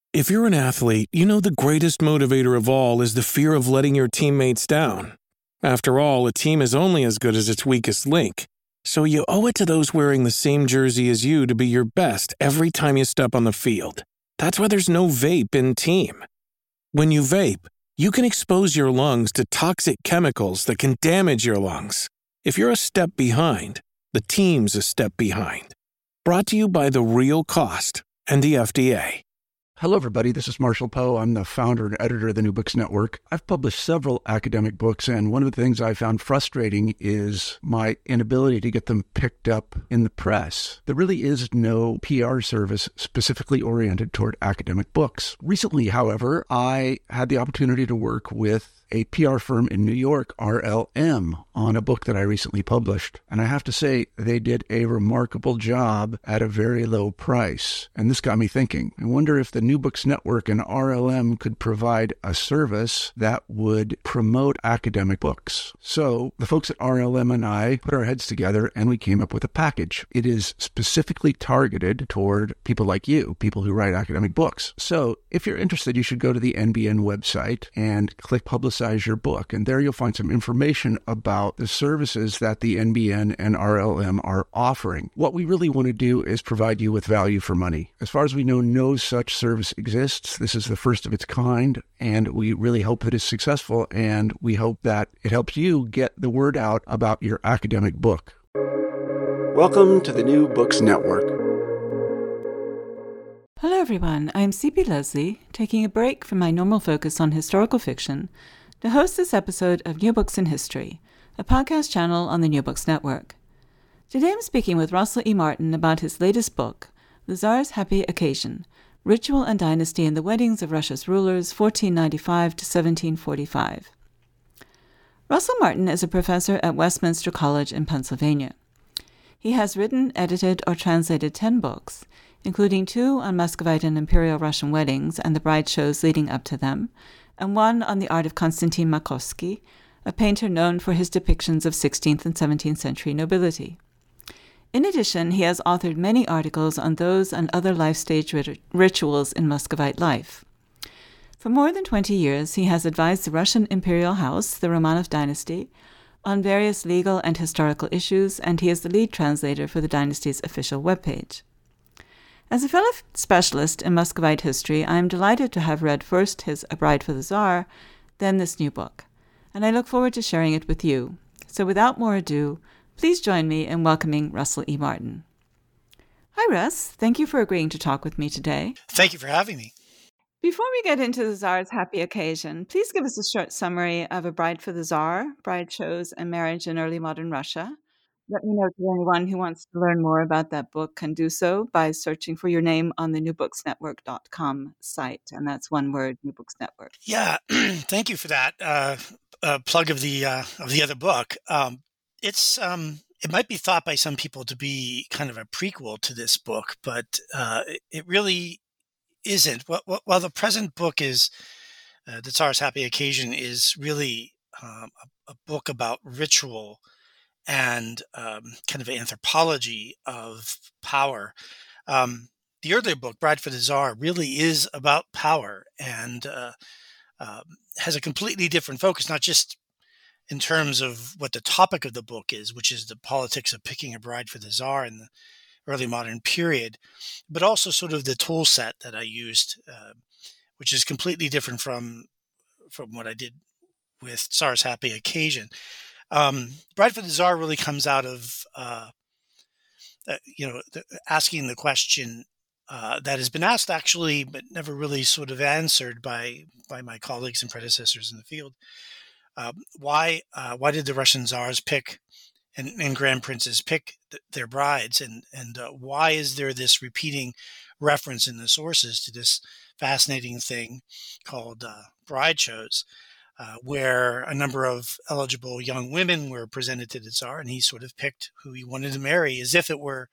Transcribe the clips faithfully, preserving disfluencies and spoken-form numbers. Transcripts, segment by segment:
If you're an athlete, you know the greatest motivator of all is the fear of letting your teammates down. After all, a team is only as good as its weakest link. So you owe it to those wearing the same jersey as you to be your best every time you step on the field. That's why there's no vape in team. When you vape, you can expose your lungs to toxic chemicals that can damage your lungs. If you're a step behind, the team's a step behind. Brought to you by The Real Cost and the F D A. Hello, everybody. This is Marshall Poe. I'm the founder and editor of the New Books Network. I've published several academic books, and one of the things I found frustrating is my inability to get them picked up in the press. There really is no P R service specifically oriented toward academic books. Recently, however, I had the opportunity to work with a P R firm in New York, R L M, on a book that I recently published. And I have to say, they did a remarkable job at a very low price. And this got me thinking. I wonder if the New Books Network and R L M could provide a service that would promote academic books. So the folks at R L M and I put our heads together and we came up with a package. It is specifically targeted toward people like you, people who write academic books. So if you're interested, you should go to the N B N website and click Publicize your book. And there you'll find some information about the services that the N B N and R L M are offering. What we really want to do is provide you with value for money. As far as we know, no such service exists. This is the first of its kind, and we really hope that it's successful, and we hope that it helps you get the word out about your academic book. Welcome to the New Books Network. Hello everyone, I'm C P Leslie, taking a break from my normal focus on historical fiction to host this episode of New Books in History, a podcast channel on the New Books Network. Today I'm speaking with Russell E. Martin about his latest book, The Tsar's Happy Occasion, Ritual and Dynasty in the Weddings of Russia's Rulers, fourteen ninety-five to seventeen forty-five. Russell Martin is a professor at Westminster College in Pennsylvania. He has written, edited, or translated ten books, including two on Muscovite and Imperial Russian weddings and the bride shows leading up to them, and one on the art of Konstantin Makovsky, a painter known for his depictions of sixteenth and seventeenth century nobility. In addition, he has authored many articles on those and other life-stage rit- rituals in Muscovite life. For more than twenty years, he has advised the Russian imperial house, the Romanov dynasty, on various legal and historical issues, and he is the lead translator for the dynasty's official webpage. As a fellow specialist in Muscovite history, I am delighted to have read first his A Bride for the Tsar, then this new book, and I look forward to sharing it with you. So without more ado, please join me in welcoming Russell E. Martin. Hi, Russ. Thank you for agreeing to talk with me today. Thank you for having me. Before we get into the Tsar's Happy Occasion, please give us a short summary of A Bride for the Tsar, Bride Shows and Marriage in Early Modern Russia. Let me know to anyone who wants to learn more about that book can do so by searching for your name on the new books network dot com site. And that's one word, New Books Network. Yeah, thank you for that uh, uh, plug of the uh, of the other book. Um, it's um, it might be thought by some people to be kind of a prequel to this book, but uh, it really isn't. Well, while the present book is uh, The Tsar's Happy Occasion is really um, a, a book about ritual and um, kind of anthropology of power. Um, the earlier book, Bride for the Tsar, really is about power and uh, uh, has a completely different focus, not just in terms of what the topic of the book is, which is the politics of picking a bride for the Tsar in the early modern period, but also sort of the tool set that I used, uh, which is completely different from, from what I did with Tsar's Happy Occasion. Um, Bride for the Tsar really comes out of, uh, uh, you know, the, asking the question uh, that has been asked actually, but never really sort of answered by by my colleagues and predecessors in the field. Um, why uh, why did the Russian Tsars pick and, and Grand Princes pick th- their brides, and and uh, why is there this repeating reference in the sources to this fascinating thing called uh, bride shows? Uh, where a number of eligible young women were presented to the Tsar, and he sort of picked who he wanted to marry as if it were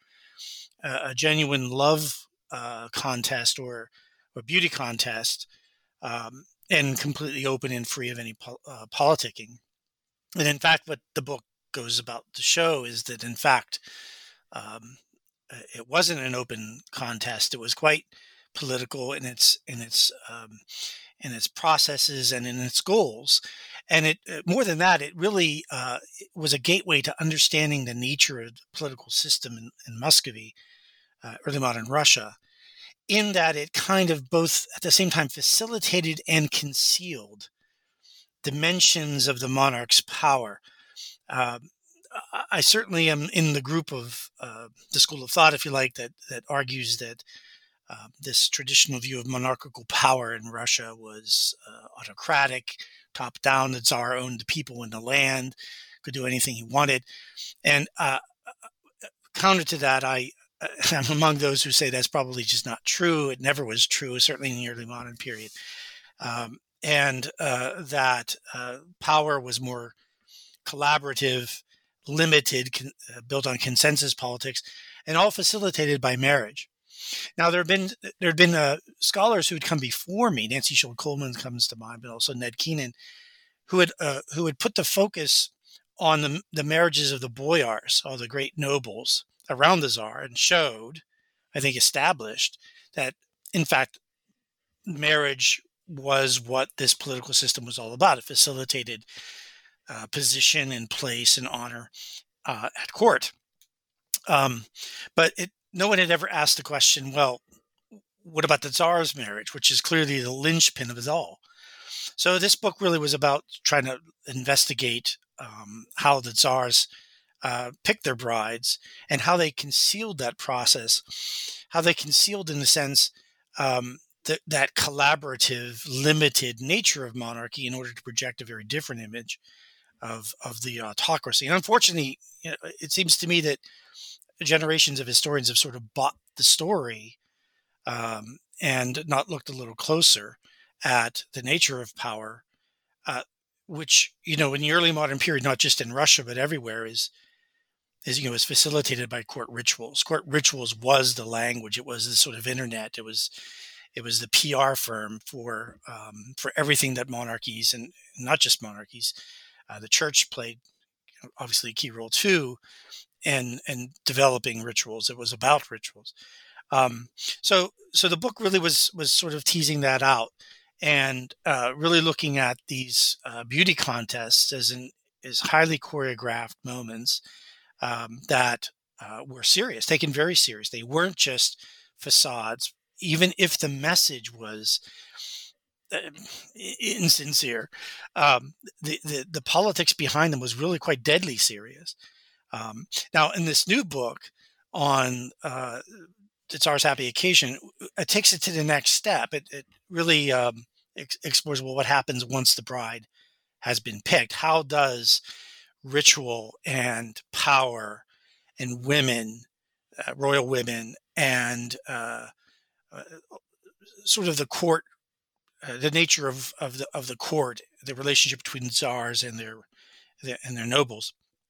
a, a genuine love uh, contest or, or beauty contest, um, and completely open and free of any po- uh, politicking. And in fact, what the book goes about to show is that, in fact, um, it wasn't an open contest. It was quite political in its in its um, in its processes and in its goals. And it uh, more than that, it really uh, it was a gateway to understanding the nature of the political system in, in Muscovy, uh, early modern Russia, in that it kind of both at the same time facilitated and concealed dimensions of the monarch's power. Um, I certainly am in the group of uh, the school of thought, if you like, that that argues that uh, this traditional view of monarchical power in Russia was uh, autocratic, top down. The Tsar owned the people and the land, could do anything he wanted. And uh, counter to that, I I'm among those who say that's probably just not true. It never was true, certainly in the early modern period, um, and uh, that uh, power was more collaborative, limited, con- uh, built on consensus politics, and all facilitated by marriage. Now, there have been there have been uh, scholars who had come before me. Nancy Schuld Coleman comes to mind, but also Ned Keenan, who had uh, who had put the focus on the the marriages of the boyars, all the great nobles around the Tsar, and showed, I think, established that in fact marriage was what this political system was all about. It facilitated uh, position and place and honor uh, at court. Um, but it, no one had ever asked the question, well, what about the Tsar's marriage, which is clearly the linchpin of it all? So this book really was about trying to investigate um, how the Tsars uh, picked their brides and how they concealed that process, how they concealed, in a sense, um, th- that collaborative, limited nature of monarchy in order to project a very different image of, of the autocracy. And unfortunately, you know, it seems to me that generations of historians have sort of bought the story um, and not looked a little closer at the nature of power, uh, which, you know, in the early modern period, not just in Russia, but everywhere, is, is, you know, is facilitated by court rituals. Court rituals was the language. It was the sort of internet. It was, it was the P R firm for, um, for everything that monarchies, and not just monarchies, uh, the church played obviously a key role too, and, and developing rituals. It was about rituals. Um, so, so the book really was, was sort of teasing that out, and uh, really looking at these uh, beauty contests as in as highly choreographed moments um, that uh, were serious, taken very serious. They weren't just facades, even if the message was uh, insincere. Um, the, the the politics behind them was really quite deadly serious. Um, now, in this new book on uh, the Tsar's Happy Occasion, it takes it to the next step. It, it really um, ex- explores, well, what happens once the bride has been picked? How does ritual and power and women, uh, royal women, and uh, uh, sort of the court, uh, the nature of, of the of the court, the relationship between the tsars and their, their and their nobles,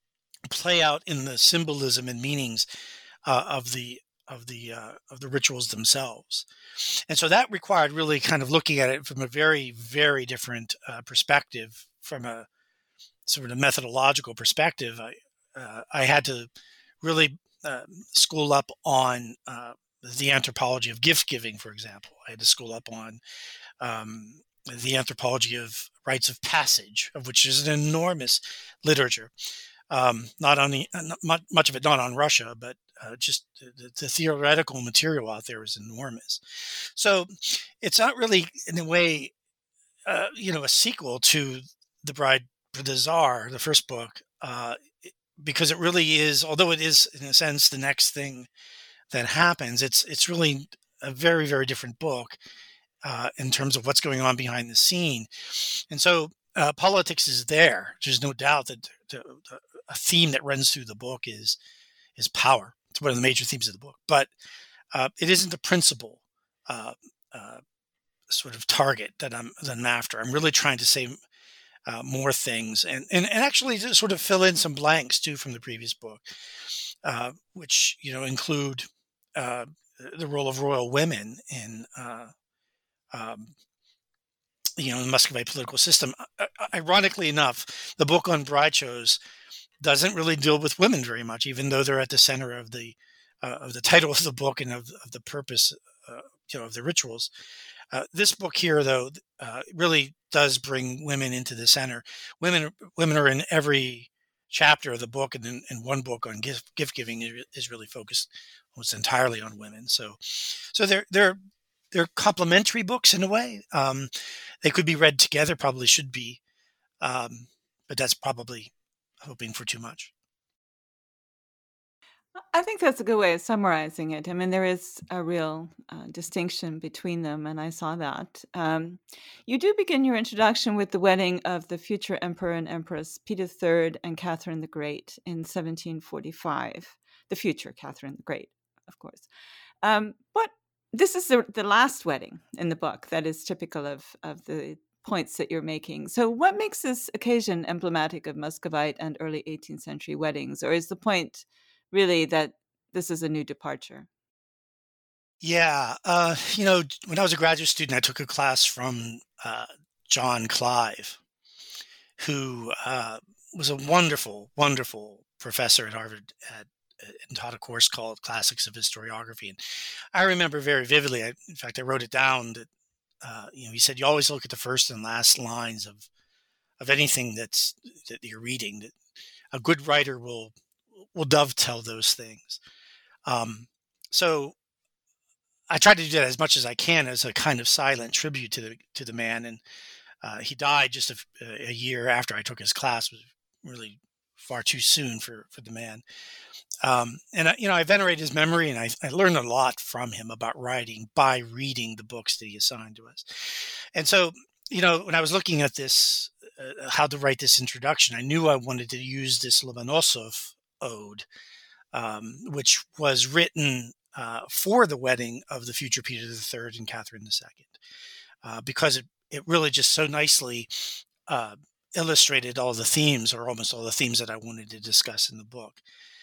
play out in the symbolism and meanings uh, of the of the uh, of the rituals themselves. And so that required really kind of looking at it from a very, very different uh, perspective, from a sort of methodological perspective. I uh, I had to really uh, school up on uh, the anthropology of gift giving, for example. I had to school up on um, the anthropology of rites of passage, of which is an enormous literature. Um, not only not much of it not on Russia, but uh, just the, the theoretical material out there is enormous. So it's not really, in a way, uh, you know, a sequel to The Bride for the Tsar, the first book, uh, because it really is, although it is in a sense the next thing that happens, it's it's really a very, very different book uh, in terms of what's going on behind the scene. And so uh, politics is there. There's no doubt that the, the, a theme that runs through the book is is power. It's one of the major themes of the book, but uh, it isn't the principal uh, uh, sort of target that I'm that I'm after. I'm really trying to say uh, more things, and, and and actually to sort of fill in some blanks too from the previous book, uh, which you know include uh, the role of royal women in uh, um, you know the Muscovite political system. Uh, ironically enough, the book on bride shows doesn't really deal with women very much, even though they're at the center of the uh, of the title of the book and of, of the purpose uh, you know, of the rituals. Uh, this book here, though, uh, really does bring women into the center. Women, women are in every chapter of the book, and then and one book on gift, gift giving is is really focused almost entirely on women. So, so they're they're they're complementary books in a way. Um, they could be read together, probably should be, um, but that's probably hoping for too much. I think that's a good way of summarizing it. I mean, there is a real uh, distinction between them, and I saw that. Um, you do begin your introduction with the wedding of the future Emperor and Empress Peter the Third and Catherine the Great in seventeen forty-five. The future Catherine the Great, of course. Um, but this is the, the last wedding in the book that is typical of, of the points that you're making. So what makes this occasion emblematic of Muscovite and early eighteenth century weddings? Or is the point really that this is a new departure? Yeah, uh, you know, when I was a graduate student, I took a class from uh, John Clive, who uh, was a wonderful, wonderful professor at Harvard at, and taught a course called Classics of Historiography. And I remember very vividly, I, in fact, I wrote it down, that uh, you know, he said, you always look at the first and last lines of of anything that's that you're reading. That a good writer will will dovetail those things. Um, so I try to do that as much as I can as a kind of silent tribute to the to the man. And uh, he died just a, a year after I took his class. It was really far too soon for for the man. Um, and I, you know, I venerate his memory, and I, I learned a lot from him about writing by reading the books that he assigned to us. And so, you know, when I was looking at this, uh, how to write this introduction, I knew I wanted to use this Lomonosov ode, um, which was written uh, for the wedding of the future Peter the Third and Catherine the Second, uh, because it, it really just so nicely uh, illustrated all the themes, or almost all the themes, that I wanted to discuss in the book.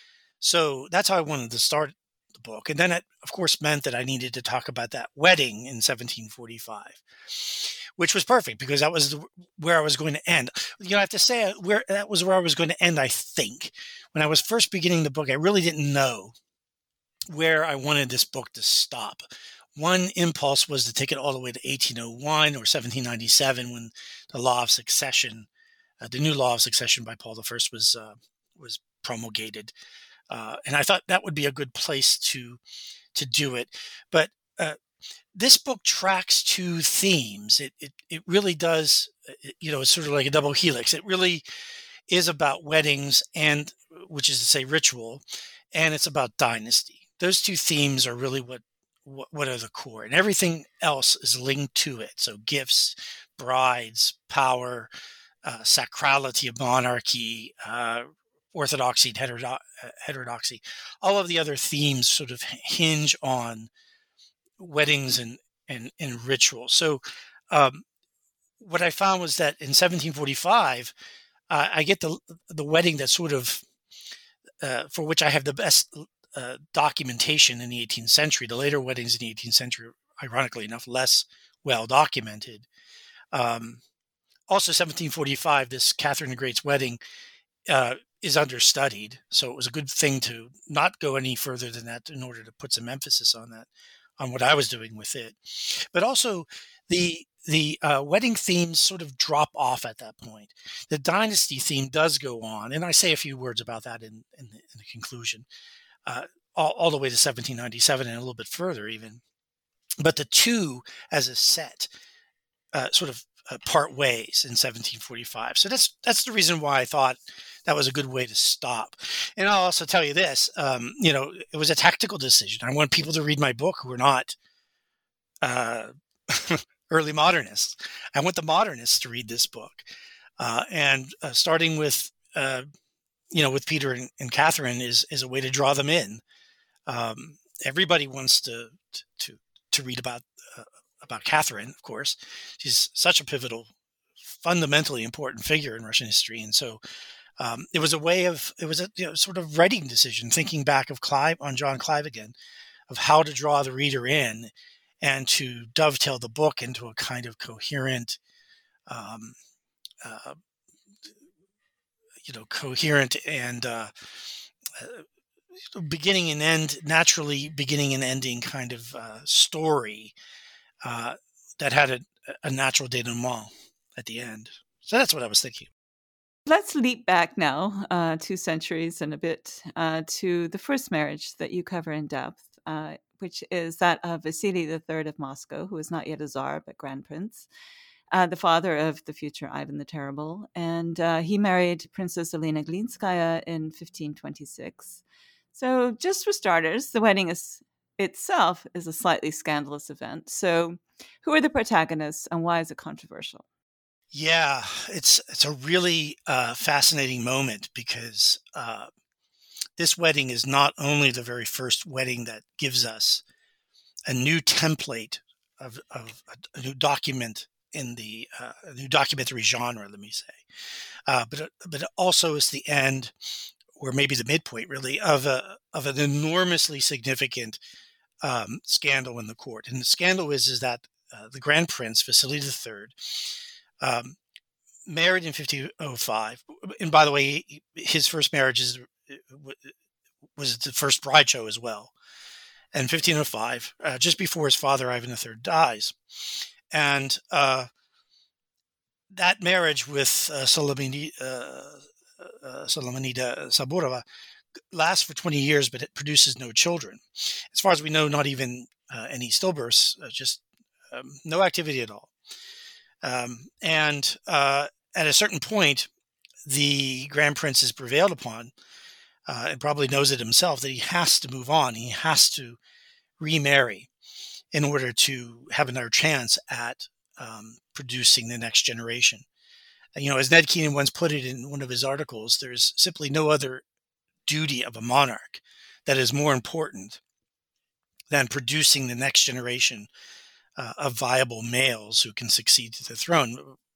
So that's how I wanted to start the book. And then it, of course, meant that I needed to talk about that wedding in seventeen forty-five, which was perfect because that was the, where I was going to end. You know, I have to say where that was where I was going to end, I think. When I was first beginning the book, I really didn't know where I wanted this book to stop. One impulse was to take it all the way to eighteen oh one or seventeen ninety-seven, when the law of succession, uh, the new law of succession by Paul the First was uh, was promulgated. Uh, and I thought that would be a good place to to do it. But uh, this book tracks two themes. It, it it really does, you know, it's sort of like a double helix. It really is about weddings, and which is to say ritual, and it's about dynasty. Those two themes are really what what, what are the core, and everything else is linked to it. So gifts, brides, power, uh, sacrality of monarchy, uh, orthodoxy and heterodo- heterodoxy. All of the other themes sort of hinge on weddings and and, and rituals. So um, what I found was that in seventeen forty-five, uh, I get the the wedding that sort of uh, for which I have the best uh, documentation in the eighteenth century. The later weddings in the eighteenth century, ironically enough, less well documented. Um, also, seventeen forty-five, this Catherine the Great's wedding uh, is understudied, so it was a good thing to not go any further than that in order to put some emphasis on that, on what I was doing with it. But also, the the uh, wedding themes sort of drop off at that point. The dynasty theme does go on, and I say a few words about that in, in, the, in the conclusion, uh, all, all the way to seventeen ninety-seven and a little bit further even. But the two as a set uh, sort of uh, part ways in seventeen forty-five. So that's that's the reason why I thought that was a good way to stop. And I'll also tell you this, um, you know, it was a tactical decision. I want people to read my book who are not uh, early modernists. I want the modernists to read this book. Uh, and uh, starting with, uh, you know, with Peter and, and Catherine is is a way to draw them in. Um, everybody wants to to to read about uh, about Catherine, of course. She's such a pivotal, fundamentally important figure in Russian history, and so um, it was a way of it was a you know, sort of writing decision, thinking back of Clive on John Clive again, of how to draw the reader in and to dovetail the book into a kind of coherent, um, uh, you know, coherent and uh, uh, beginning and end, naturally beginning and ending kind of uh, story uh, that had a, a natural denouement at the end. So that's what I was thinking. Let's leap back now uh, two centuries and a bit uh, to the first marriage that you cover in depth, uh, which is that of Vasily the Third of Moscow, who was not yet a Tsar, but Grand Prince, uh, the father of the future Ivan the Terrible. And uh, he married Princess Elena Glinskaya in fifteen twenty-six. So just for starters, the wedding is, itself is a slightly scandalous event. So who are the protagonists and why is it controversial? Yeah, it's it's a really uh, fascinating moment because uh, this wedding is not only the very first wedding that gives us a new template of, of a, a new document in the uh, a new documentary genre, let me say, uh, but but it also is the end, or maybe the midpoint, really, of a of an enormously significant um, scandal in the court. And the scandal is is that uh, the Grand Prince Vasily the Third. Um, married in fifteen oh five, and by the way, his first marriage is, was the first bride show as well. And fifteen oh five, uh, just before his father Ivan the Third dies, and uh, that marriage with uh, Solomini, uh, uh, Solomonida Saburova lasts for twenty years, but it produces no children. As far as we know, not even uh, any stillbirths, uh, just um, no activity at all. Um, and uh, at a certain point, the Grand Prince is prevailed upon, uh, and probably knows it himself, that he has to move on. He has to remarry in order to have another chance at um, producing the next generation. And, you know, as Ned Keenan once put it in one of his articles, there's simply no other duty of a monarch that is more important than producing the next generation Uh, of viable males who can succeed to the throne.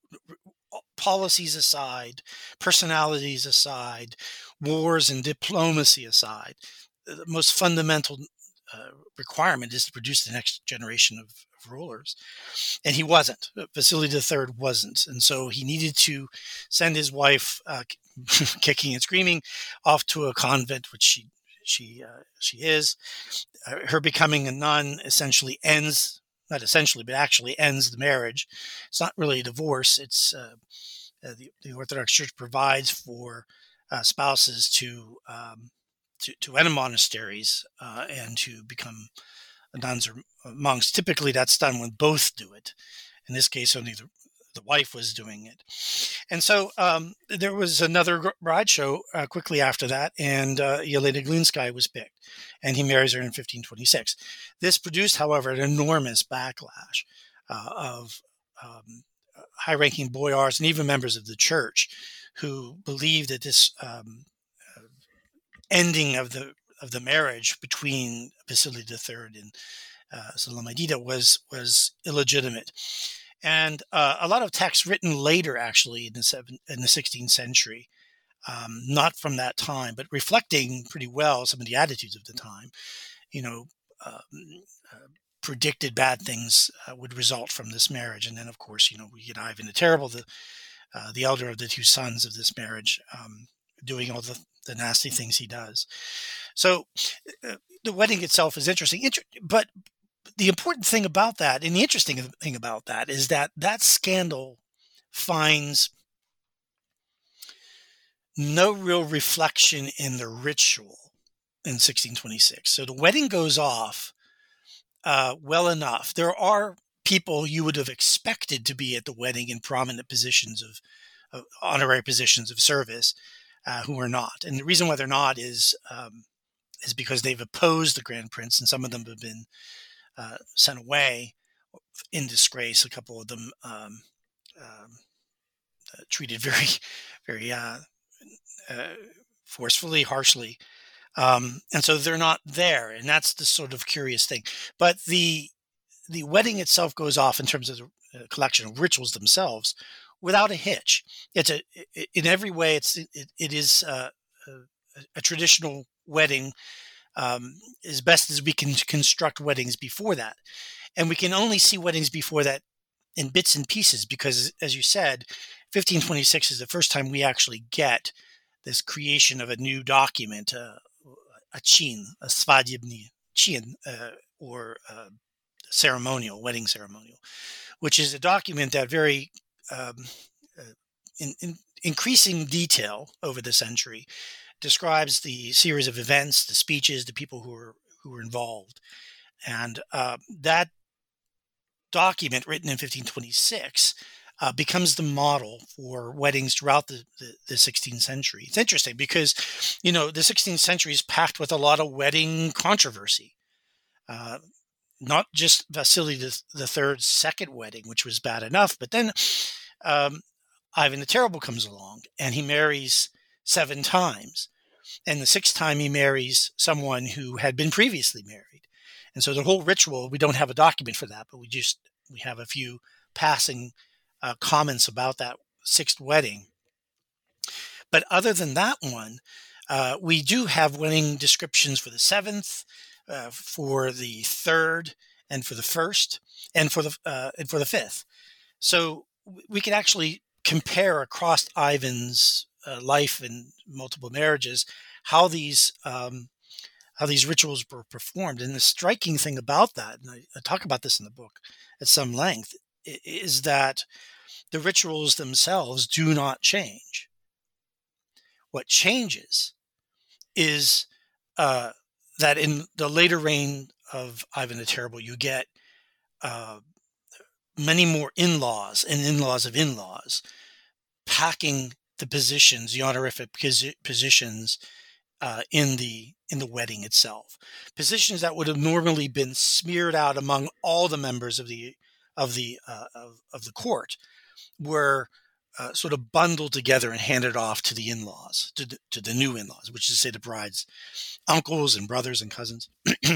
Policies aside, personalities aside, wars and diplomacy aside, the most fundamental uh, requirement is to produce the next generation of, of rulers. And he wasn't. Vasily the Third wasn't. And so he needed to send his wife, uh, kicking and screaming, off to a convent, which she she uh, she is. Uh, her becoming a nun essentially ends not essentially, but actually ends the marriage. It's not really a divorce. It's uh, uh, the, the Orthodox Church provides for uh, spouses to, um, to to enter monasteries uh, and to become nuns or monks. Typically, that's done when both do it. In this case, only the, the wife was doing it. And so um, there was another bride show uh, quickly after that, and uh, Yelena Glinskaya was picked, and he marries her in fifteen twenty-six. This produced, however, an enormous backlash uh, of um, high-ranking boyars and even members of the church who believed that this um, uh, ending of the of the marriage between Vasily the Third and uh, Solomidita was was illegitimate. And uh, a lot of texts written later, actually, in the seven, in the sixteenth century, um, not from that time, but reflecting pretty well some of the attitudes of the time, you know, um, uh, predicted bad things uh, would result from this marriage. And then, of course, you know, we get Ivan the Terrible, the uh, the elder of the two sons of this marriage, um, doing all the, the nasty things he does. So uh, the wedding itself is interesting, Inter- but the important thing about that, and the interesting thing about that, is that that scandal finds no real reflection in the ritual in sixteen twenty-six. So the wedding goes off uh, well enough. There are people you would have expected to be at the wedding in prominent positions of, of honorary positions of service uh, who are not. And the reason why they're not is um, is because they've opposed the Grand Prince, and some of them have been Uh, sent away in disgrace. A couple of them um, um, uh, treated very, very uh, uh, forcefully, harshly, um, and so they're not there. And that's the sort of curious thing. But the the wedding itself goes off in terms of the uh, collection of rituals themselves without a hitch. It's a in every way. It's it, it is uh, a, a traditional wedding. Um, as best as we can construct weddings before that. And we can only see weddings before that in bits and pieces because, as you said, fifteen twenty-six is the first time we actually get this creation of a new document, uh, a chin, a svadibny chin, uh, or uh, ceremonial, wedding ceremonial, which is a document that very um, uh, in, in increasing detail over the century describes the series of events, the speeches, the people who were who were involved, and uh, that document, written in fifteen twenty-six, uh, becomes the model for weddings throughout the, the, the sixteenth century. It's interesting because, you know, the sixteenth century is packed with a lot of wedding controversy. Uh, not just Vasily the Third's second wedding, which was bad enough, but then um, Ivan the Terrible comes along and he marries seven times. And the sixth time he marries someone who had been previously married. And so the whole ritual, we don't have a document for that, but we just, we have a few passing uh, comments about that sixth wedding. But other than that one, uh, we do have wedding descriptions for the seventh, uh, for the third, and for the first, and for the uh, and for the fifth. So we can actually compare across Ivan's uh, life and multiple marriages how these um, how these rituals were performed. And the striking thing about that, and I, I talk about this in the book at some length, is that the rituals themselves do not change. What changes is uh, that in the later reign of Ivan the Terrible, you get uh, many more in-laws and in-laws of in-laws packing the positions, the honorific positions uh, in the in the wedding itself. Positions that would have normally been smeared out among all the members of the of the uh, of, of the court were uh, sort of bundled together and handed off to the in-laws, to the, to the new in-laws, which is to say the bride's uncles and brothers and cousins.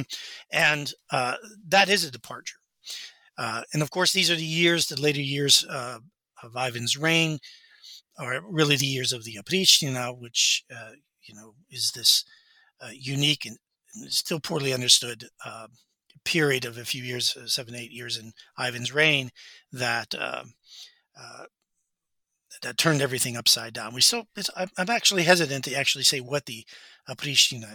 And uh, that is a departure. Uh, and of course, these are the years, the later years uh, of Ivan's reign, are really the years of the Oprichnina, which, uh, you know, is this uh, unique and still poorly understood uh, period of a few years, uh, seven, eight years in Ivan's reign that uh, uh, that turned everything upside down. We still, it's, I'm actually hesitant to actually say what the Oprichnina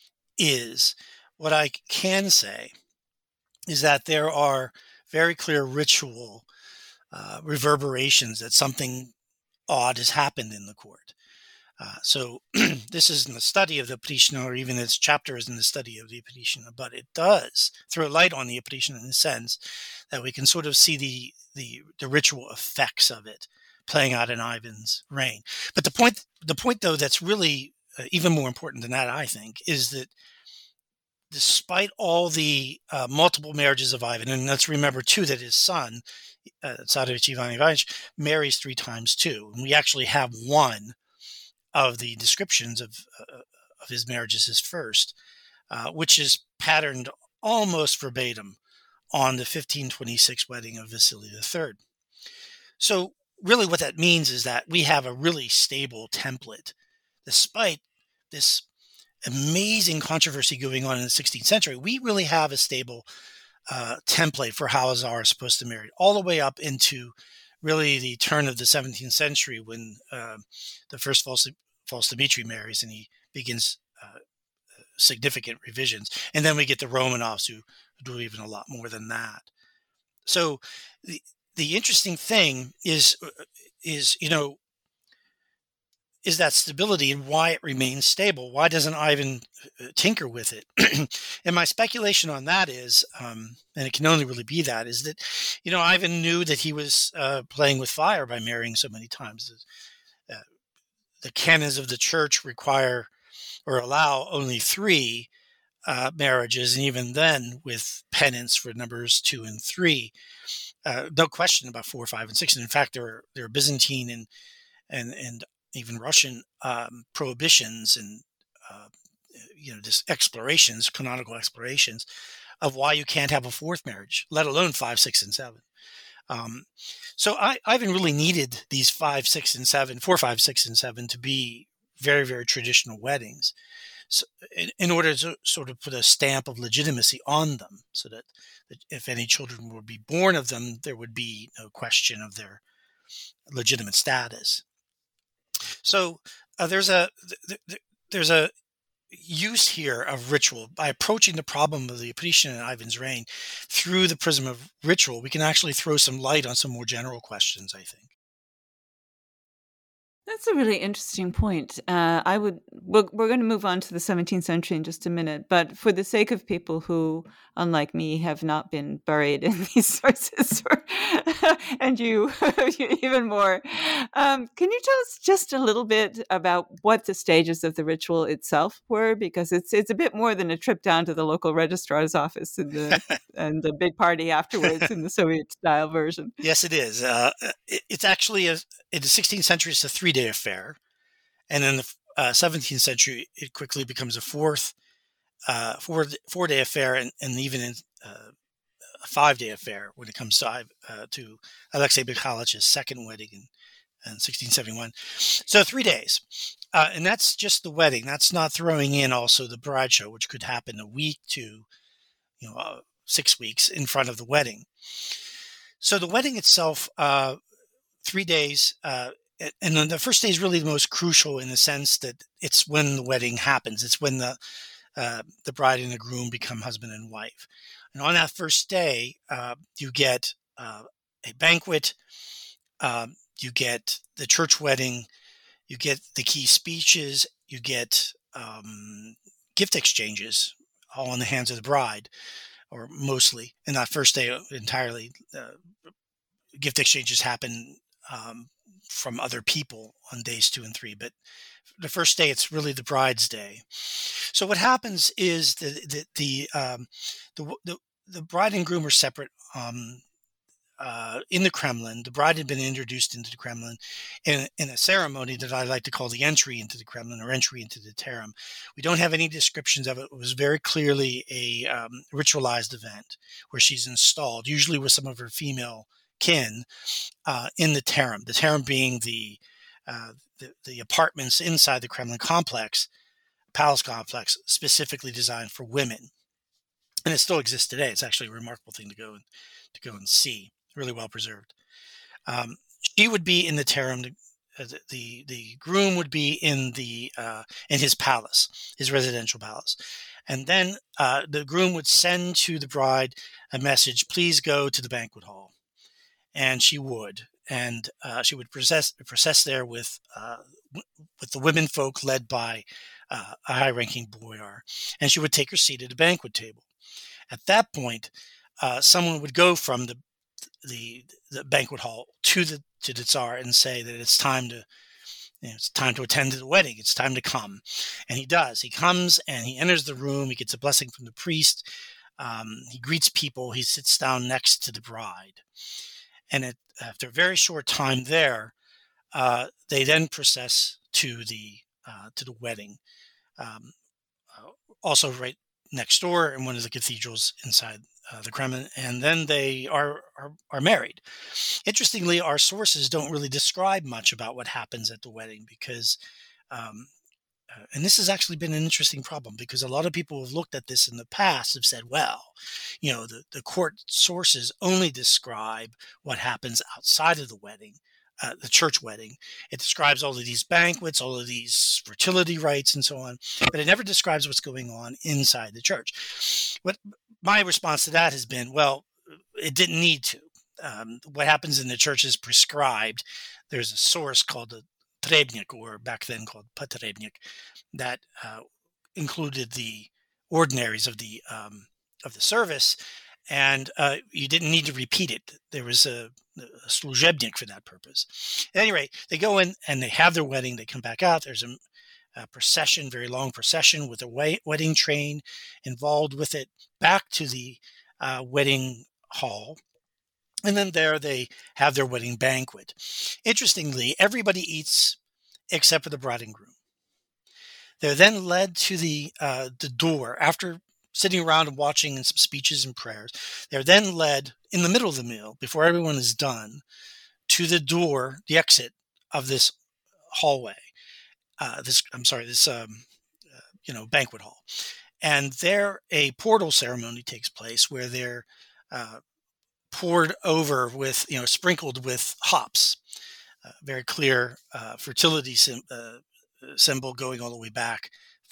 is. What I can say is that there are very clear ritual uh, reverberations that something odd has happened in the court. Uh, so this isn't the study of the Oprichnina, or even its chapter is in the study of the Oprichnina, but it does throw light on the Oprichnina in the sense that we can sort of see the, the, the ritual effects of it playing out in Ivan's reign. But the point, the point though, that's really uh, even more important than that, I think, is that despite all the uh, multiple marriages of Ivan, and let's remember too that his son, uh, Tsarevich Ivan Ivanovich, marries three times too. And we actually have one of the descriptions of uh, of his marriages, his first, uh, which is patterned almost verbatim on the fifteen twenty-six wedding of Vasily the Third. So really what that means is that we have a really stable template, despite this amazing controversy going on in the sixteenth century. We really have a stable uh, template for how a czar is supposed to marry, all the way up into really the turn of the seventeenth century, when uh, the first false, false Dmitri marries and he begins uh, significant revisions. And then we get the Romanovs, who do even a lot more than that. So the the interesting thing is, is you know, is that stability and why it remains stable. Why doesn't Ivan tinker with it? And my speculation on that is, um, and it can only really be that, is that, you know, Ivan knew that he was uh, playing with fire by marrying so many times. Uh, the canons of the church require or allow only three uh, marriages, and even then with penance for numbers two and three. Uh, no question about four, five, and six. And in fact, there are, there are Byzantine and and and even Russian um, prohibitions and, uh, you know, just explorations, canonical explorations of why you can't have a fourth marriage, let alone five, six, and seven. Um, so I, Ivan really needed these five, six, and seven, four, five, six, and seven to be very, very traditional weddings, so in, in order to sort of put a stamp of legitimacy on them, so that, that if any children would be born of them, there would be no question of their legitimate status. So uh, there's a there's a use here of ritual, by approaching the problem of the Oprishin and Ivan's reign through the prism of ritual, we can actually throw some light on some more general questions, I think. That's a really interesting point. Uh, I would. We're, we're going to move on to the seventeenth century in just a minute, but for the sake of people who, unlike me, have not been buried in these sources, or, and you even more, um, can you tell us just a little bit about what the stages of the ritual itself were? Because it's it's a bit more than a trip down to the local registrar's office and the and the big party afterwards in the Soviet style version. Yes, it is. Uh, it, it's actually a, in the sixteenth century, it's a three-day affair, and in the uh, seventeenth century, it quickly becomes a fourth, uh, four four-day affair, and, and even in, uh, a five-day affair when it comes to uh, to Alexei Mikhailov's second wedding in, in sixteen seventy-one. So three days, uh, and that's just the wedding. That's not throwing in also the bride show, which could happen a week to, you know, uh, six weeks in front of the wedding. So the wedding itself, uh, three days, uh, and then the first day is really the most crucial in the sense that it's when the wedding happens. It's when the uh, the bride and the groom become husband and wife. And on that first day, uh, you get uh, a banquet, uh, you get the church wedding, you get the key speeches, you get um, gift exchanges, all in the hands of the bride, or mostly. And that first day entirely, uh, gift exchanges happen um, from other people on days two and three. But the first day, it's really the bride's day. So what happens is that the the, um, the the the bride and groom are separate um, uh, in the Kremlin. The bride had been introduced into the Kremlin in, in a ceremony that I like to call the entry into the Kremlin, or entry into the Terem. We don't have any descriptions of it. It was very clearly a um, ritualized event where she's installed, usually with some of her female kin, uh, in the Terem. The Terem being the, uh, the the apartments inside the Kremlin complex, palace complex, specifically designed for women, and it still exists today. It's actually a remarkable thing to go and to go and see. Really well preserved. Um, she would be in the Terem. The, the the groom would be in the uh, in his palace, his residential palace, and then uh, the groom would send to the bride a message: "Please go to the banquet hall." And she would, and uh, she would process process there with uh, w- with the women folk led by uh, a high-ranking boyar, and she would take her seat at a banquet table. At that point, uh, someone would go from the the the banquet hall to the to the Tsar and say that it's time to you know, it's time to attend to the wedding. It's time to come, and he does. He comes and he enters the room. He gets a blessing from the priest. Um, he greets people. He sits down next to the bride. And it, after a very short time there, uh, they then process to the uh, to the wedding, um, uh, also right next door in one of the cathedrals inside uh, the Kremlin, and then they are, are are married. Interestingly, our sources don't really describe much about what happens at the wedding because. Um, uh, and this has actually been an interesting problem because a lot of people have looked at this in the past have said, well, you know, the, the court sources only describe what happens outside of the wedding, uh, the church wedding. It describes all of these banquets, all of these fertility rites and so on, but it never describes what's going on inside the church. What my response to that has been, well, it didn't need to. Um, what happens in the church is prescribed. There's a source called the Trebnik, or back then called Potrebnik, that uh, included the ordinaries of the um, of the service, and uh, you didn't need to repeat it. There was a, a sluzhebnik for that purpose. At any rate, they go in and they have their wedding. They come back out. There's a, a procession, very long procession with a way, wedding train involved with it, back to the uh, wedding hall. And then there they have their wedding banquet. Interestingly, everybody eats except for the bride and groom. They're then led to the uh, the door after sitting around and watching and some speeches and prayers. They're then led in the middle of the meal, before everyone is done, to the door, the exit of this hallway. Uh, this I'm sorry, this um, uh, you know banquet hall, and there a portal ceremony takes place where they're uh, poured over with, you know, sprinkled with hops. Uh, very clear uh, fertility sim- uh, symbol going all the way back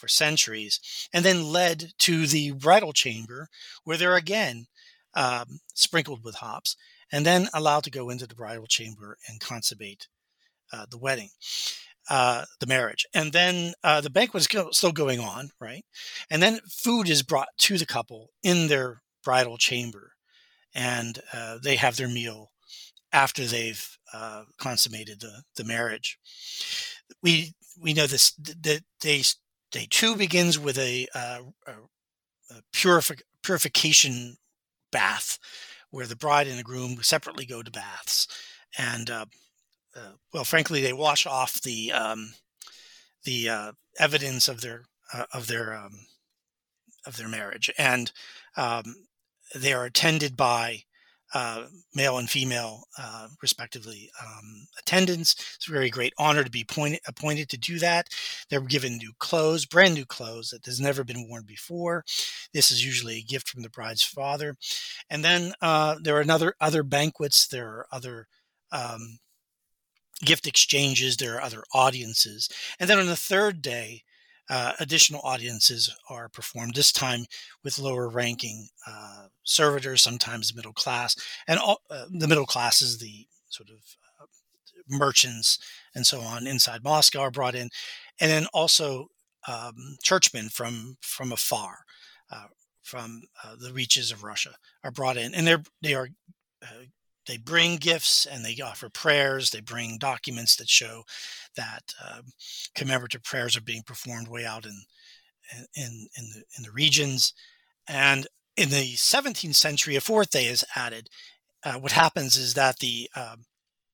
for centuries, and then led to the bridal chamber, where they're again um, sprinkled with hops, and then allowed to go into the bridal chamber and consummate uh, the wedding, uh, the marriage. And then uh, the banquet is go- still going on, right? And then food is brought to the couple in their bridal chamber, and uh, they have their meal after they've uh, consummated the, the marriage. We we know this that day day two begins with a, uh, a, a purific, purification bath, where the bride and the groom separately go to baths, and uh, uh, well, frankly, they wash off the um, the uh, evidence of their uh, of their um, of their marriage, and um, they are attended by uh, male and female, uh, respectively, um, attendants. It's a very great honor to be appointed, appointed to do that. They're given new clothes, brand new clothes that has never been worn before. This is usually a gift from the bride's father. And then uh, there are another other banquets. There are other um, gift exchanges. There are other audiences. And then on the third day, Uh, additional audiences are performed, this time with lower ranking uh, servitors, sometimes middle class. And all, uh, the middle class is the sort of uh, merchants and so on inside Moscow are brought in. And then also um, churchmen from, from afar, uh, from uh, the reaches of Russia are brought in. And they're, they are uh, they bring gifts and they offer prayers. They bring documents that show that uh, commemorative prayers are being performed way out in in in the in the regions. And in the seventeenth century, a fourth day is added. Uh, what happens is that the um,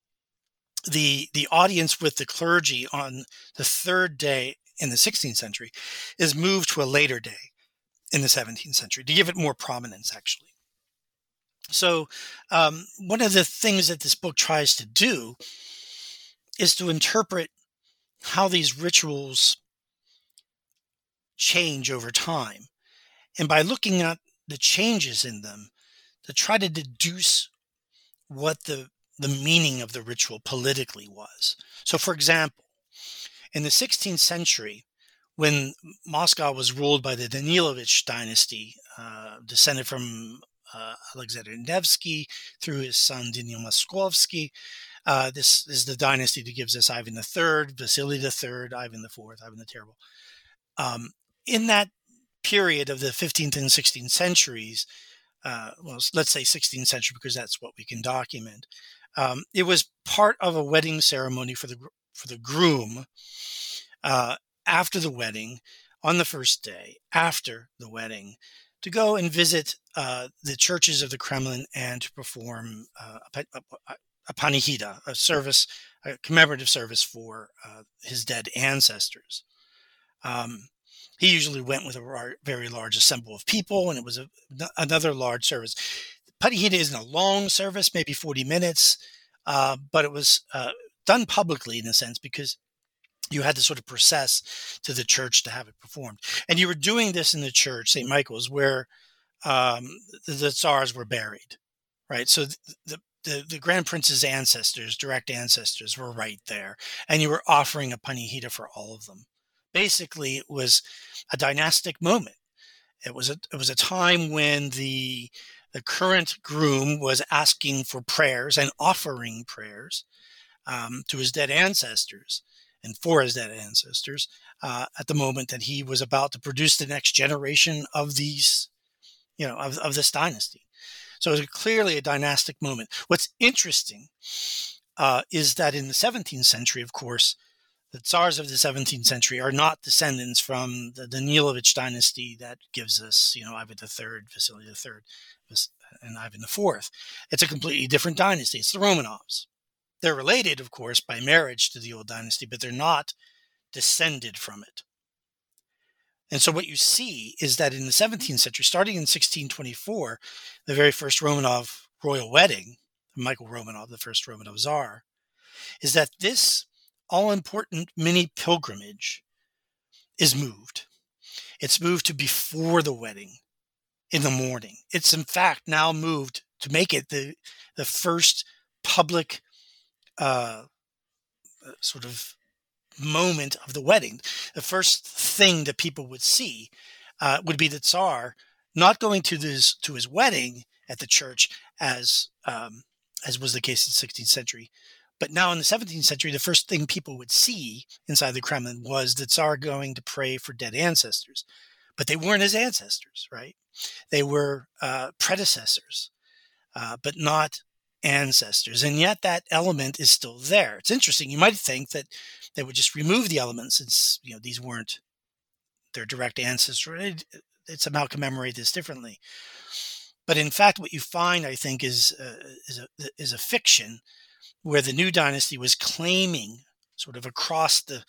the the audience with the clergy on the third day in the sixteenth century is moved to a later day in the seventeenth century to give it more prominence, actually. So um, one of the things that this book tries to do is to interpret how these rituals change over time. And by looking at the changes in them, to try to deduce what the, the meaning of the ritual politically was. So, for example, in the sixteenth century, when Moscow was ruled by the Danilovich dynasty, uh, descended from Uh, Alexander Nevsky through his son Daniil Moskovsky. Uh, this is the dynasty that gives us Ivan the Third, Vasily the Third, Ivan the Fourth, Ivan the Terrible. Um, in that period of the fifteenth and sixteenth centuries, uh, well, let's say sixteenth century because that's what we can document. Um, it was part of a wedding ceremony for the for the groom uh, after the wedding, on the first day after the wedding, to go and visit uh, the churches of the Kremlin and to perform uh, a, a, a panihida, a service, a commemorative service for uh, his dead ancestors. Um, he usually went with a very large assembly of people, and it was a, another large service. Panihida isn't a long service, maybe forty minutes, uh, but it was uh, done publicly in a sense because you had to sort of process to the church to have it performed. And you were doing this in the church, Saint Michael's, where um, the, the Tsars were buried, right? So the, the, the Grand Prince's ancestors, direct ancestors, were right there. And you were offering a panihida for all of them. Basically, it was a dynastic moment. It was a, it was a time when the, the current groom was asking for prayers and offering prayers um, to his dead ancestors. And for his dead ancestors, uh, at the moment that he was about to produce the next generation of these, you know, of, of this dynasty. So it was clearly a dynastic moment. What's interesting uh, is that in the seventeenth century, of course, the Tsars of the seventeenth century are not descendants from the Danilovich dynasty that gives us, you know, Ivan the Third, Vasily the Third, and Ivan the Fourth. It's a completely different dynasty. It's the Romanovs. They're related, of course, by marriage to the old dynasty, but they're not descended from it. And so what you see is that in the seventeenth century, starting in sixteen twenty-four, the very first Romanov royal wedding, Michael Romanov, the first Romanov Tsar, is that this all-important mini pilgrimage is moved. It's moved to before the wedding in the morning. It's in fact now moved to make it the, the first public Uh, sort of moment of the wedding. The first thing that people would see uh, would be the Tsar not going to this to his wedding at the church as um, as was the case in the sixteenth century. But now in the seventeenth century, the first thing people would see inside the Kremlin was the Tsar going to pray for dead ancestors. But they weren't his ancestors, right? They were uh, predecessors, uh, but not ancestors. And yet that element is still there. It's interesting. You might think that they would just remove the element since, you know, these weren't their direct ancestors. It's somehow commemorate this differently. But in fact, what you find, I think, is uh, is a is a fiction where the new dynasty was claiming, sort of across the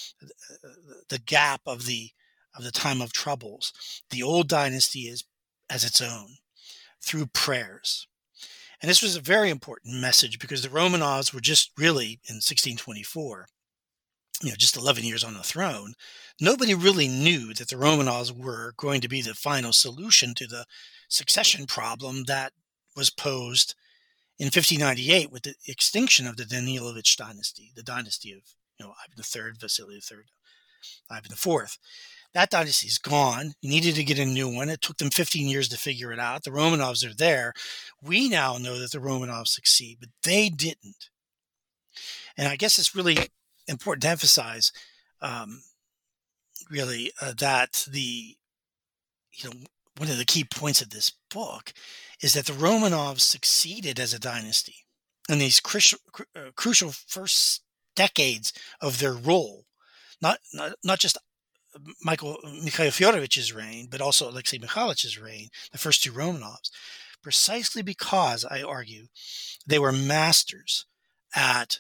the gap of the of the time of troubles, the old dynasty is as its own through prayers. And this was a very important message because the Romanovs were just really in sixteen twenty-four, you know, just eleven years on the throne. Nobody really knew that the Romanovs were going to be the final solution to the succession problem that was posed in fifteen ninety-eight with the extinction of the Danilovich dynasty, the dynasty of, you know, Ivan the Third, Vasily the Third, Ivan the Fourth. That dynasty is gone. You needed to get a new one. It took them fifteen years to figure it out. The Romanovs are there. We now know that the Romanovs succeed, but they didn't. And I guess it's really important to emphasize, um, really, uh, that the, you know, one of the key points of this book is that the Romanovs succeeded as a dynasty in these crucial, uh, crucial first decades of their role, not not, not just Michael Mikhail Fyodorovich's reign, but also Alexei Mikhailovич's reign, the first two Romanovs, precisely because, I argue, they were masters at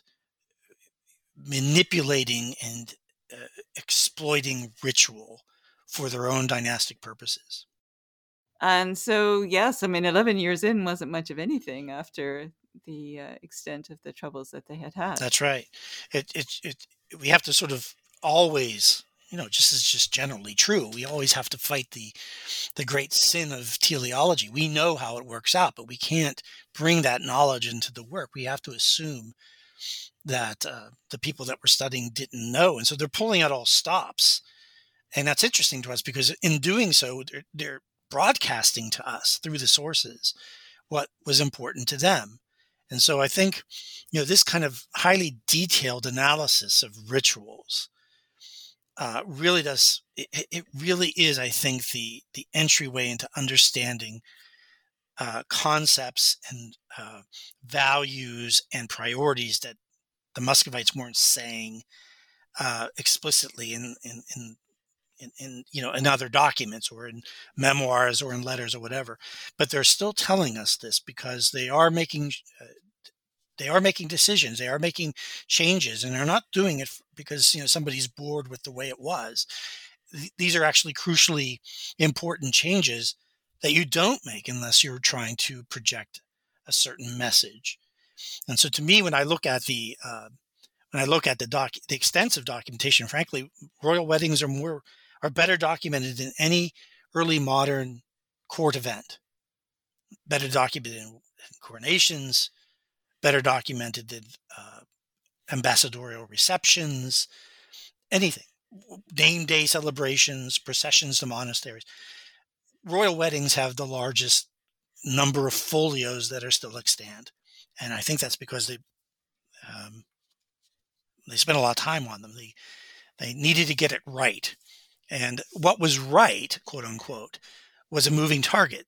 manipulating and uh, exploiting ritual for their own dynastic purposes. And so, yes, I mean, eleven years in wasn't much of anything after the uh, extent of the troubles that they had had. That's right. It, it, it, we have to sort of always, you know, just as just generally true, we always have to fight the the great sin of teleology. We know how it works out, but we can't bring that knowledge into the work. We have to assume that uh, the people that we're studying didn't know. And so they're pulling out all stops. And that's interesting to us because in doing so, they're, they're broadcasting to us through the sources what was important to them. And so I think, you know, this kind of highly detailed analysis of rituals uh, really does, it, it really is, I think, the, the entryway into understanding uh, concepts and uh, values and priorities that the Muscovites weren't saying uh, explicitly in, in, in In, in you know in other documents or in memoirs or in letters or whatever, but they're still telling us this because they are making uh, they are making decisions, they are making changes, and they're not doing it because you know somebody's bored with the way it was. Th- these are actually crucially important changes that you don't make unless you're trying to project a certain message. And so, to me, when I look at the uh, when I look at the doc, the extensive documentation, frankly, royal weddings are more are better documented than any early modern court event. Better documented in coronations, better documented than uh, ambassadorial receptions, anything. Name day celebrations, processions to monasteries. Royal weddings have the largest number of folios that are still extant. And I think that's because they um, they spent a lot of time on them. They, they needed to get it right. And what was right, quote unquote, was a moving target.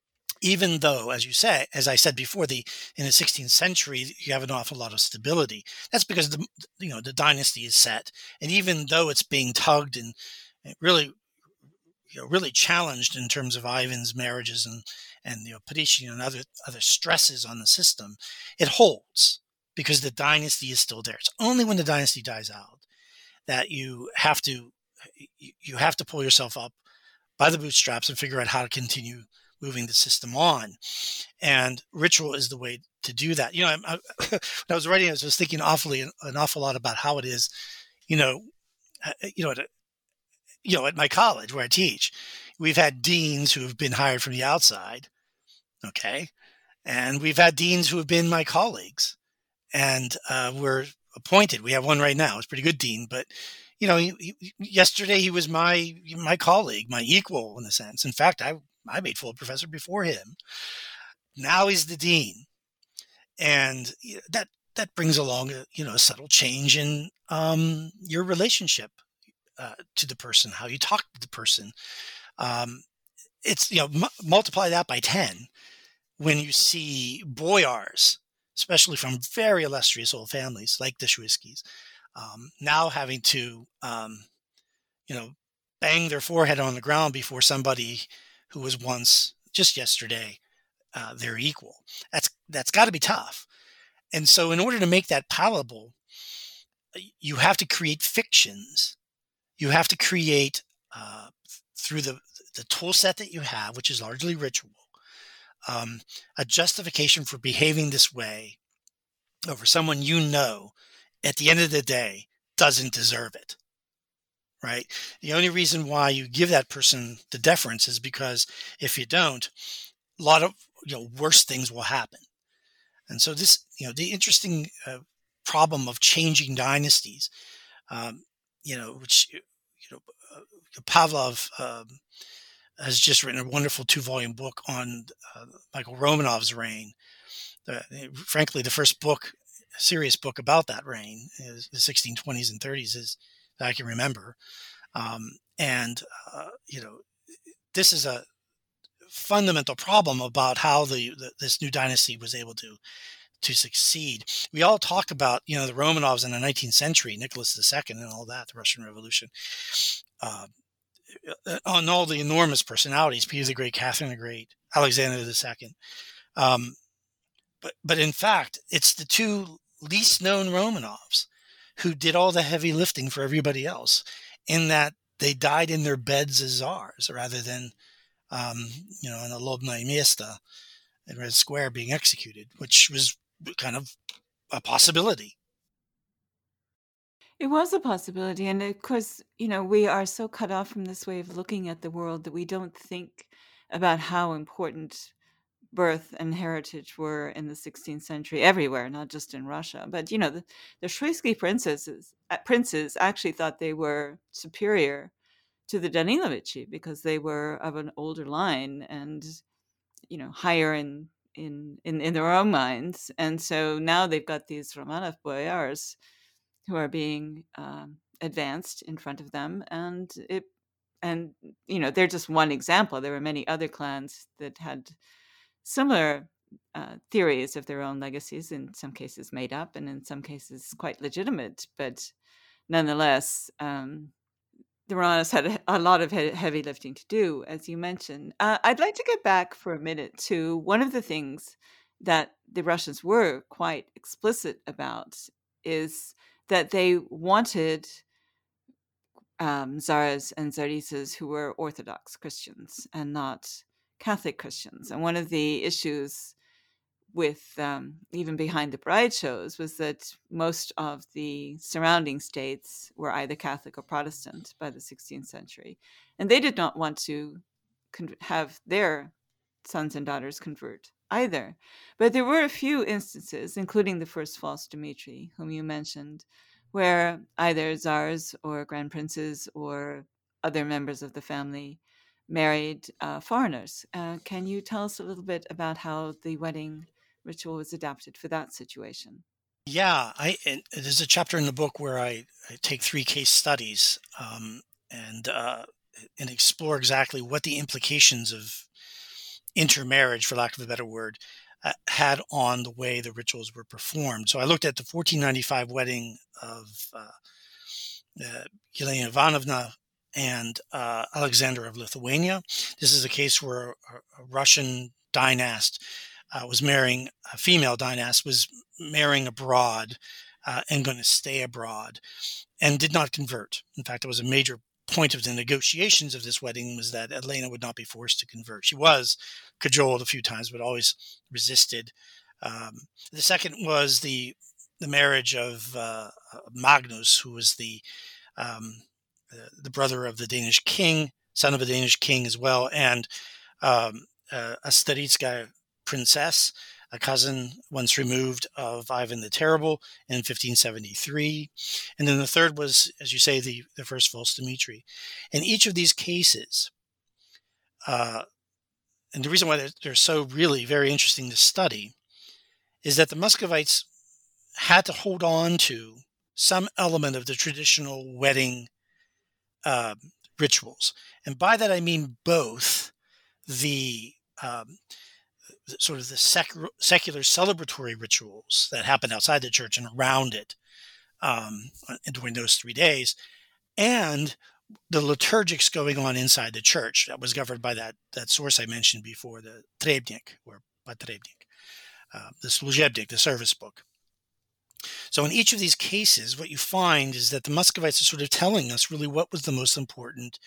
Even though, as you say, as I said before, the in the sixteenth century, you have an awful lot of stability. That's because the you know the dynasty is set, and even though it's being tugged and really, you know, really challenged in terms of Ivan's marriages and and you know Patrician and other other stresses on the system, it holds because the dynasty is still there. It's only when the dynasty dies out that you have to you have to pull yourself up by the bootstraps and figure out how to continue moving the system on. And ritual is the way to do that. You know, I, I, when I was writing, I was thinking awfully an, an awful lot about how it is, you know, you know, at a, you know, at my college where I teach, we've had deans who have been hired from the outside, okay, and we've had deans who have been my colleagues, and uh, we're appointed. We have one right now. It's a pretty good dean, but you know, he, he, yesterday he was my my colleague, my equal in a sense. In fact, I I made full professor before him. Now he's the dean, and that that brings along a you know a subtle change in um, your relationship uh, to the person, how you talk to the person. Um, it's you know m- multiply that by ten when you see boyars, especially from very illustrious old families like the Shuiskis, um, now having to um, you know bang their forehead on the ground before somebody who was once just yesterday uh, their equal. That's that's got to be tough. And so, in order to make that palatable, you have to create fictions. You have to create uh, through the the tool set that you have, which is largely ritual, um, a justification for behaving this way over someone you know at the end of the day doesn't deserve it. Right? The only reason why you give that person the deference is because if you don't, a lot of you know worse things will happen. And so this, you know, the interesting uh, problem of changing dynasties, um, you know, which you know, uh, Pavlov um, has just written a wonderful two-volume book on uh, Michael Romanov's reign. The, frankly, the first book, serious book about that reign, is the sixteen twenties and thirties, is that I can remember. Um, and uh, you know, this is a fundamental problem about how the, the this new dynasty was able to to succeed. We all talk about, you know, the Romanovs in the nineteenth century, Nicholas the Second and all that, the Russian Revolution, uh, on all the enormous personalities, Peter the Great, Catherine the Great, Alexander the Second. Um, but, but in fact, it's the two least known Romanovs who did all the heavy lifting for everybody else, in that they died in their beds as czars rather than, um, you know, in the Lobnaye Miesta in Red Square being executed, which was kind of a possibility. It was a possibility. And of course, you know, we are so cut off from this way of looking at the world that we don't think about how important birth and heritage were in the sixteenth century everywhere, not just in Russia. But, you know, the, the Shuisky princesses, uh, princes actually thought they were superior to the Danilovichi because they were of an older line and, you know, higher in in in, in their own minds. And so now they've got these Romanov boyars who are being um, advanced in front of them, and it and you know they're just one example. There were many other clans that had similar uh, theories of their own legacies, in some cases made up and in some cases quite legitimate, but nonetheless um, the Romanovs had a, a lot of he- heavy lifting to do, as you mentioned. uh, I'd like to get back for a minute to one of the things that the Russians were quite explicit about, is that they wanted um, czars and tsaritsas who were Orthodox Christians and not Catholic Christians. And one of the issues with um, even behind the bride shows was that most of the surrounding states were either Catholic or Protestant by the sixteenth century. And they did not want to con- have their sons and daughters convert either. But there were a few instances, including the first false Dmitri, whom you mentioned, where either czars or grand princes or other members of the family married uh, foreigners. Uh, can you tell us a little bit about how the wedding ritual was adapted for that situation? Yeah, I and there's a chapter in the book where I, I take three case studies um, and uh, and explore exactly what the implications of intermarriage, for lack of a better word, uh, had on the way the rituals were performed. So I looked at the fourteen ninety-five wedding of uh, uh, Yelena Ivanovna and uh, Alexander of Lithuania. This is a case where a, a Russian dynast uh, was marrying, a female dynast was marrying abroad uh, and going to stay abroad and did not convert. In fact, it was a major point of the negotiations of this wedding was that Elena would not be forced to convert. She was cajoled a few times, but always resisted. Um, the second was the the marriage of uh, Magnus, who was the um, uh, the brother of the Danish king, son of a Danish king as well, and um, uh, a Staritska princess, a cousin once removed of Ivan the Terrible in fifteen seventy-three. And then the third was, as you say, the, the first false Dimitri. In each of these cases, uh, and the reason why they're, they're so really very interesting to study is that the Muscovites had to hold on to some element of the traditional wedding uh, rituals. And by that, I mean both the um, sort of the sec- secular celebratory rituals that happened outside the church and around it um, during those three days, and the liturgics going on inside the church that was governed by that that source I mentioned before, the Trebnik or Potrebnik, uh, the Sluzhebnik, the service book. So in each of these cases, what you find is that the Muscovites are sort of telling us really what was the most important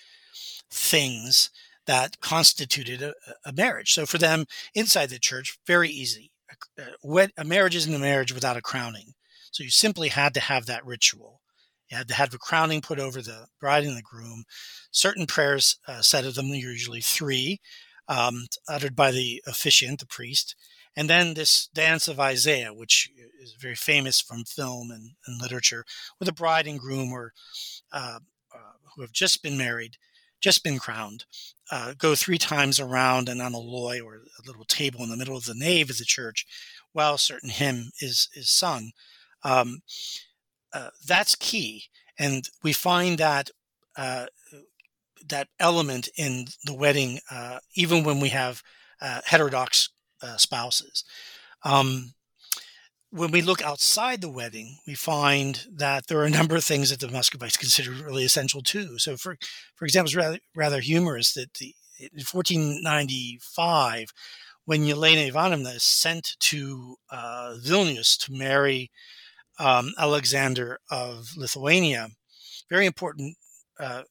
things that constituted a, a marriage. So for them, inside the church, very easy. A, a, a marriage isn't a marriage without a crowning. So you simply had to have that ritual. You had to have the crowning put over the bride and the groom. Certain prayers, a uh, set of them, usually three, um, uttered by the officiant, the priest. And then this dance of Isaiah, which is very famous from film and, and literature, where the bride and groom are, uh, uh, who have just been married, just been crowned, uh, go three times around and on a loy or a little table in the middle of the nave of the church while a certain hymn is, is sung. Um, uh, that's key. And we find that uh, that element in the wedding, uh, even when we have uh, heterodox Uh, spouses. Um, when we look outside the wedding, we find that there are a number of things that the Muscovites considered really essential too. So, for for example, it's rather, rather humorous that the, in fourteen ninety-five, when Yelena Ivanovna is sent to uh, Vilnius to marry um, Alexander of Lithuania, very important uh,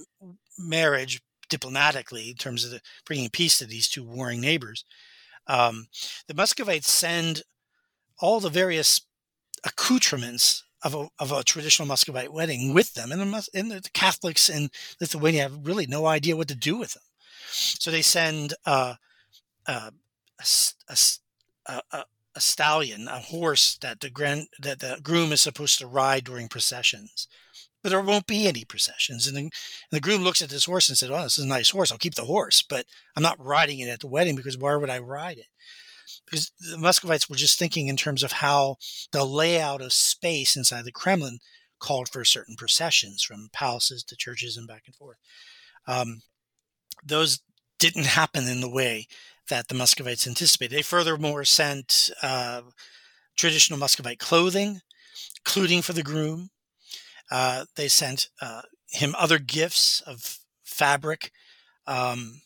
marriage diplomatically in terms of the, bringing peace to these two warring neighbors. Um, the Muscovites send all the various accoutrements of a, of a traditional Muscovite wedding with them, and the, and the Catholics in Lithuania have really no idea what to do with them. So they send uh, uh, a, a, a, a stallion, a horse that the grand, that the groom is supposed to ride during processions. But there won't be any processions. And the, and the groom looks at this horse and said, "Oh, this is a nice horse. I'll keep the horse, but I'm not riding it at the wedding because why would I ride it?" Because the Muscovites were just thinking in terms of how the layout of space inside the Kremlin called for certain processions from palaces to churches and back and forth. Um, those didn't happen in the way that the Muscovites anticipated. They furthermore sent uh, traditional Muscovite clothing, including for the groom. Uh, they sent uh, him other gifts of fabric, um,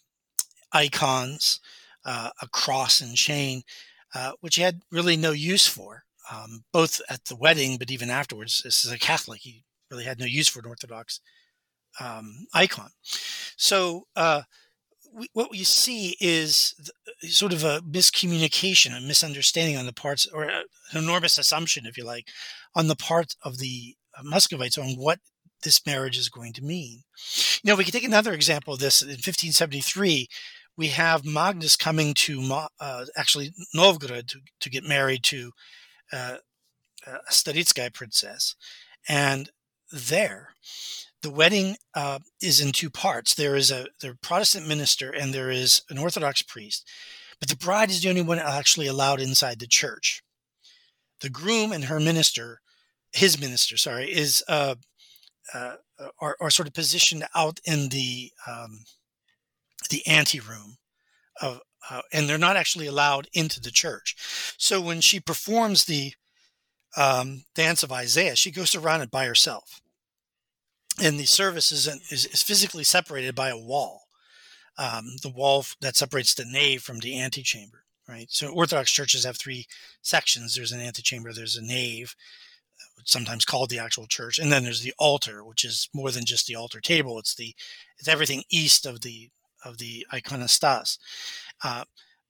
icons, uh, a cross and chain, uh, which he had really no use for, um, both at the wedding, but even afterwards. This is a Catholic. He really had no use for an Orthodox um, icon. So uh, we, what we see is the, sort of a miscommunication, a misunderstanding on the parts, or an enormous assumption, if you like, on the part of the Muscovites on what this marriage is going to mean. You know, we can take another example of this. In fifteen seventy-three, we have Magnus coming to uh, actually Novgorod to, to get married to uh, a Staritskaya princess. And there, the wedding uh, is in two parts. There is a the Protestant minister and there is an Orthodox priest. But the bride is the only one actually allowed inside the church. The groom and her minister his minister, sorry, is uh, uh, are, are sort of positioned out in the um, the anteroom, of, uh, and they're not actually allowed into the church. So when she performs the um, dance of Isaiah, she goes around it by herself, and the service is, is, is physically separated by a wall, um, the wall that separates the nave from the antechamber. Right. So Orthodox churches have three sections. There's an antechamber. There's a nave, sometimes called the actual church, and then there's the altar, which is more than just the altar table. It's the it's everything east of the of the iconostas. Uh,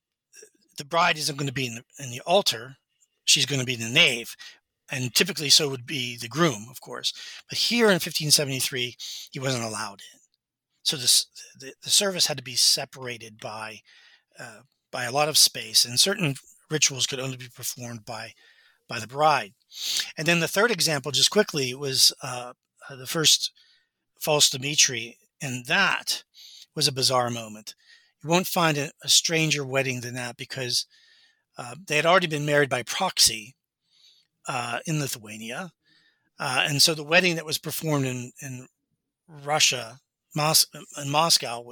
the bride isn't going to be in the, in the altar; she's going to be in the nave, and typically so would be the groom, of course. But here in fifteen seventy-three, he wasn't allowed in, so this the, the service had to be separated by uh, by a lot of space, and certain rituals could only be performed by by the bride. And then the third example, just quickly, was uh, the first false Dimitri, and that was a bizarre moment. You won't find a, a stranger wedding than that, because uh, they had already been married by proxy uh, in Lithuania. Uh, and so the wedding that was performed in, in Russia, Mos- in Moscow,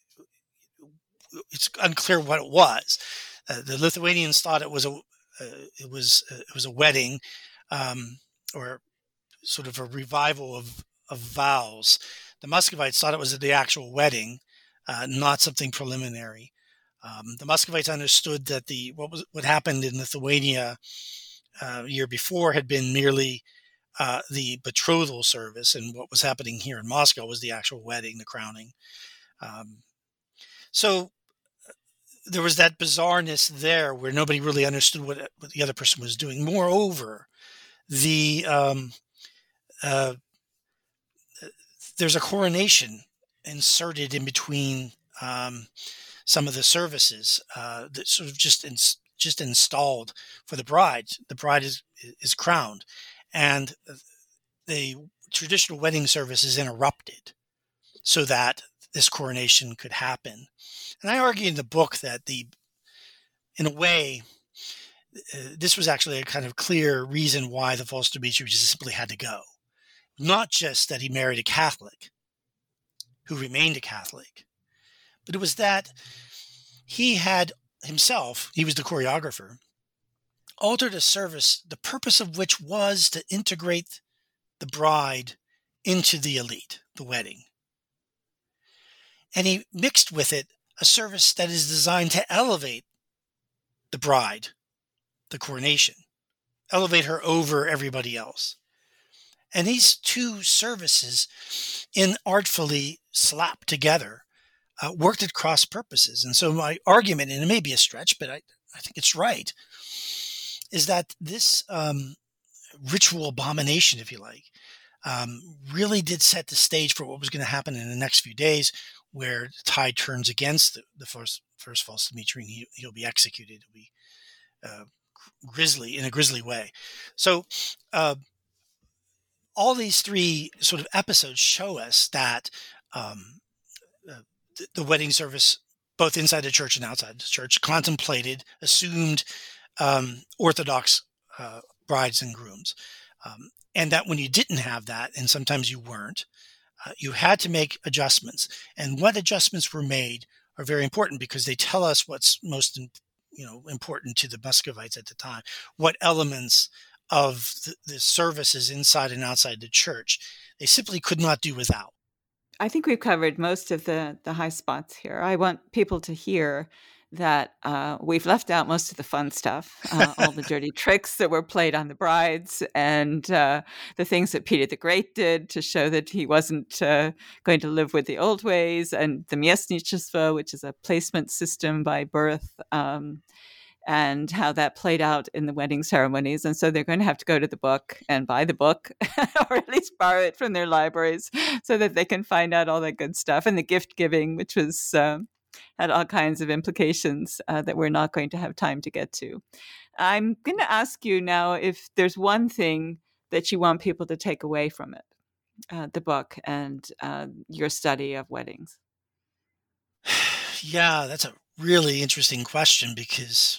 it's unclear what it was. Uh, the Lithuanians thought it was a uh, it was uh, it was a wedding, um, or sort of a revival of of vows. The Muscovites thought it was the actual wedding, uh, not something preliminary. Um, the Muscovites understood that the what was what happened in Lithuania uh, year before had been merely uh, the betrothal service, and what was happening here in Moscow was the actual wedding, the crowning. Um, so there was that bizarreness there where nobody really understood what, what the other person was doing. Moreover, the um, uh, there's a coronation inserted in between um, some of the services uh, that sort of just in, just installed for the bride. The bride is is crowned, and the traditional wedding service is interrupted so that this coronation could happen. And I argue in the book that the, in a way, uh, this was actually a kind of clear reason why the false Dimitri just simply had to go. Not just that he married a Catholic who remained a Catholic, but it was that he had himself, he was the choreographer, altered a service, the purpose of which was to integrate the bride into the elite, the wedding. And he mixed with it a service that is designed to elevate the bride, the coronation, elevate her over everybody else. And these two services, inartfully slapped together, uh, worked at cross purposes. And so my argument, and it may be a stretch, but I, I think it's right, is that this um, ritual abomination, if you like, um, really did set the stage for what was going to happen in the next few days, where the tide turns against the, the first first false Dimitri, and he, he'll be executed. He'll be uh, grisly, in a grisly way. So uh, all these three sort of episodes show us that um, uh, the, the wedding service, both inside the church and outside the church, contemplated, assumed um, Orthodox uh, brides and grooms. Um, and that when you didn't have that, and sometimes you weren't, uh, you had to make adjustments. And what adjustments were made are very important, because they tell us what's most you know, important to the Muscovites at the time, what elements of the, the services inside and outside the church they simply could not do without. I think we've covered most of the, the high spots here. I want people to hear that uh, we've left out most of the fun stuff, uh, all the dirty tricks that were played on the brides, and uh, the things that Peter the Great did to show that he wasn't uh, going to live with the old ways, and the miestniczystwo, which is a placement system by birth, um, and how that played out in the wedding ceremonies. And so they're going to have to go to the book and buy the book, or at least borrow it from their libraries, so that they can find out all that good stuff. And the gift giving, which was um, had all kinds of implications uh, that we're not going to have time to get to. I'm going to ask you now if there's one thing that you want people to take away from it, uh, the book and uh, your study of weddings. Yeah, that's a really interesting question, because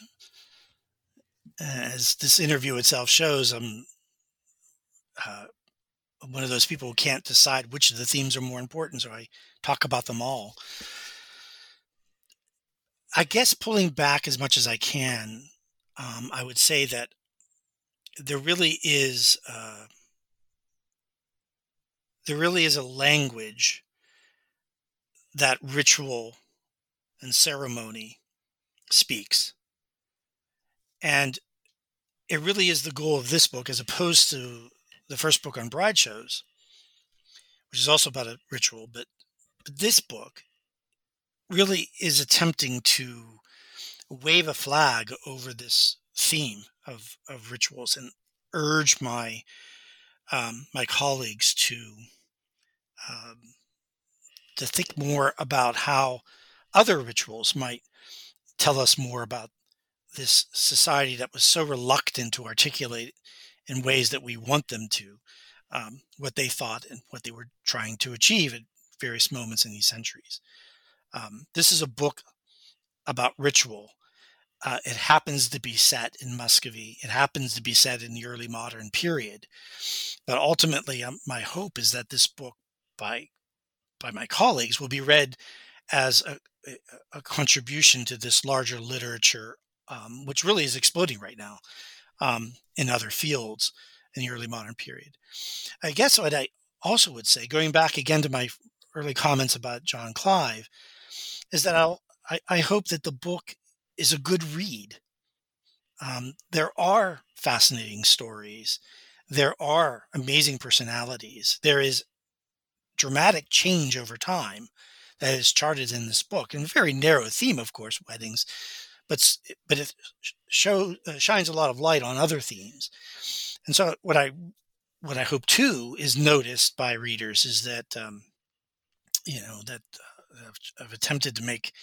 as this interview itself shows, I'm uh, one of those people who can't decide which of the themes are more important, so I talk about them all. I guess pulling back as much as I can, um, I would say that there really is uh, there really is a language that ritual and ceremony speaks. And it really is the goal of this book, as opposed to the first book on bride shows, which is also about a ritual. But, but this book really is attempting to wave a flag over this theme of, of rituals, and urge my um, my colleagues to um, to think more about how other rituals might tell us more about this society that was so reluctant to articulate in ways that we want them to, um, what they thought and what they were trying to achieve at various moments in these centuries. Um, this is a book about ritual. Uh, it happens to be set in Muscovy. It happens to be set in the early modern period. But ultimately, um, my hope is that this book by by my colleagues will be read as a, a, a contribution to this larger literature, um, which really is exploding right now um, in other fields in the early modern period. I guess what I also would say, going back again to my early comments about John Clive, is that I'll, I, I hope that the book is a good read. Um, there are fascinating stories. There are amazing personalities. There is dramatic change over time that is charted in this book, and a very narrow theme, of course, weddings, but but it show uh, shines a lot of light on other themes. And so, what I what I hope too is noticed by readers is that um, you know that uh, I've, I've attempted to make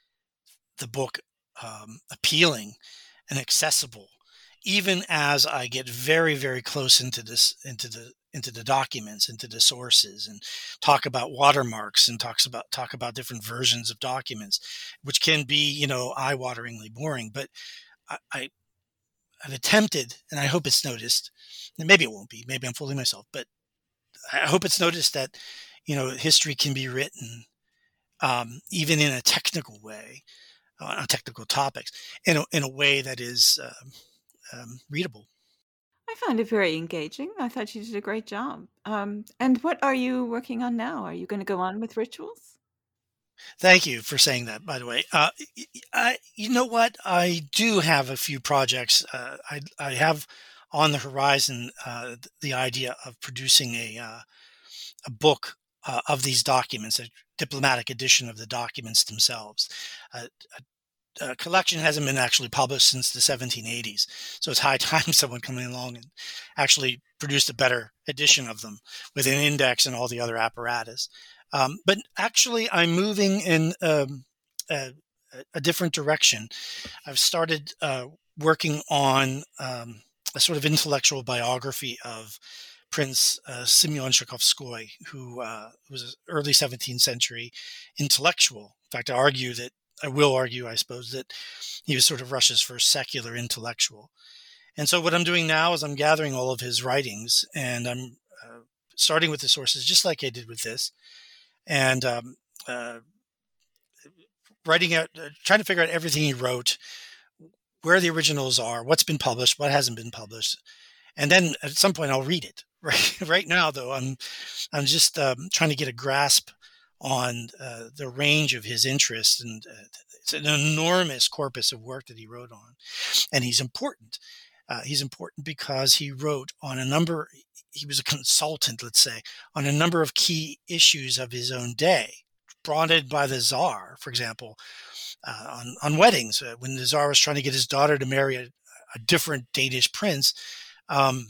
the book um, appealing and accessible, even as I get very, very close into this, into the, into the documents, into the sources, and talk about watermarks and talks about talk about different versions of documents, which can be, you know, eye-wateringly boring. But I, I I've attempted, and I hope it's noticed. And maybe it won't be. Maybe I'm fooling myself, but I hope it's noticed that, you know, history can be written um, even in a technical way, on technical topics, in a, in a way that is um, um, readable. I found it very engaging. I thought you did a great job. Um, and what are you working on now? Are you going to go on with rituals? Thank you for saying that, by the way. Uh, I, you know what? I do have a few projects. Uh, I, I have on the horizon uh, the idea of producing a, uh, a book uh, of these documents, a diplomatic edition of the documents themselves. Uh, a, a collection hasn't been actually published since the seventeen eighties, so it's high time someone coming along and actually produced a better edition of them with an index and all the other apparatus. Um, but actually, I'm moving in um, a, a different direction. I've started uh, working on um, a sort of intellectual biography of Prince uh, Simeon Tchaikovsky, who uh, was an early seventeenth century intellectual. In fact, I argue that, I will argue, I suppose, that he was sort of Russia's first secular intellectual. And so what I'm doing now is I'm gathering all of his writings, and I'm uh, starting with the sources, just like I did with this, and um, uh, writing out, uh, trying to figure out everything he wrote, where the originals are, what's been published, what hasn't been published, and then at some point I'll read it. Right, right now, though, I'm I'm just um, trying to get a grasp on uh, the range of his interests, and uh, it's an enormous corpus of work that he wrote on, and he's important. Uh, he's important because he wrote on a number. He was a consultant, let's say, on a number of key issues of his own day, brought in by the Tsar, for example, uh, on on weddings. Uh, when the Tsar was trying to get his daughter to marry a, a different Danish prince, um,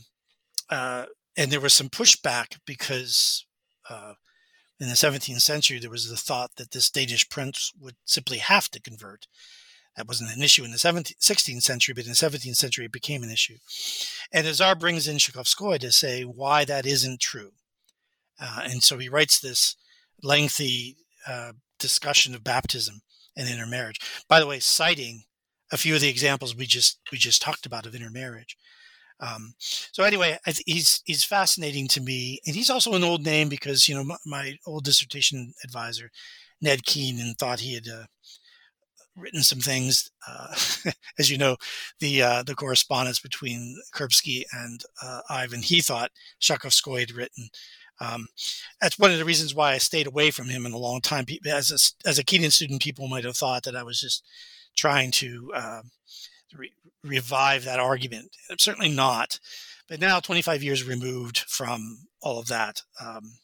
uh, and there was some pushback because uh, in the seventeenth century, there was the thought that this Danish prince would simply have to convert. That wasn't an issue in the seventeenth, sixteenth century, but in the seventeenth century, it became an issue. And the Tsar brings in Tchaikovsky to say why that isn't true. Uh, and so he writes this lengthy uh, discussion of baptism and intermarriage. By the way, citing a few of the examples we just we just talked about of intermarriage. Um, so anyway, I th- he's he's fascinating to me, and he's also an old name because you know my, my old dissertation advisor, Ned Keenan, thought he had uh, written some things. Uh, as you know, the uh, the correspondence between Kurbsky and uh, Ivan, he thought Tchaikovsky had written. Um, that's one of the reasons why I stayed away from him in a long time. As a, as a Keenan student, people might have thought that I was just trying to uh, re- revive that argument. I'm certainly not. But now, twenty-five years removed from all of that um,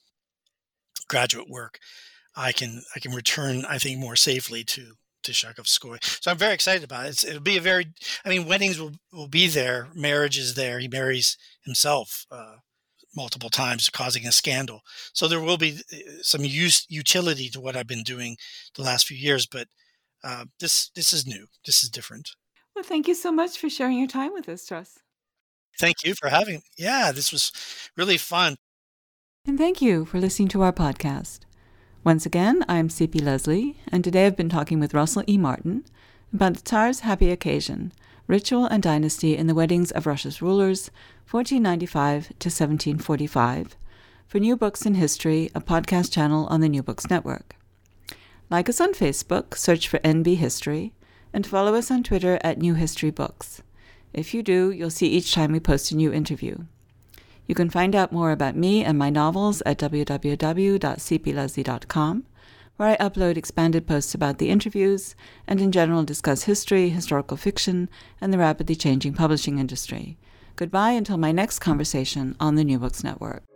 graduate work, I can I can return, I think, more safely to to Tchaikovsky. So I'm very excited about it. It's, it'll be a very, I mean, weddings will, will be there. Marriage is there. He marries himself uh, multiple times, causing a scandal. So there will be some use utility to what I've been doing the last few years. But uh, this this is new. This is different. Well, thank you so much for sharing your time with us, Truss. Thank you for having. Yeah, this was really fun. And thank you for listening to our podcast. Once again, I'm C P Lesley, and today I've been talking with Russell E. Martin about the Tsar's Happy Occasion, Ritual and Dynasty in the Weddings of Russia's Rulers, fourteen ninety-five to seventeen forty-five, for New Books in History, a podcast channel on the New Books Network. Like us on Facebook, search for N B History, and follow us on Twitter at New History Books. If you do, you'll see each time we post a new interview. You can find out more about me and my novels at w w w dot c p lesley dot com, where I upload expanded posts about the interviews and in general discuss history, historical fiction, and the rapidly changing publishing industry. Goodbye until my next conversation on the New Books Network.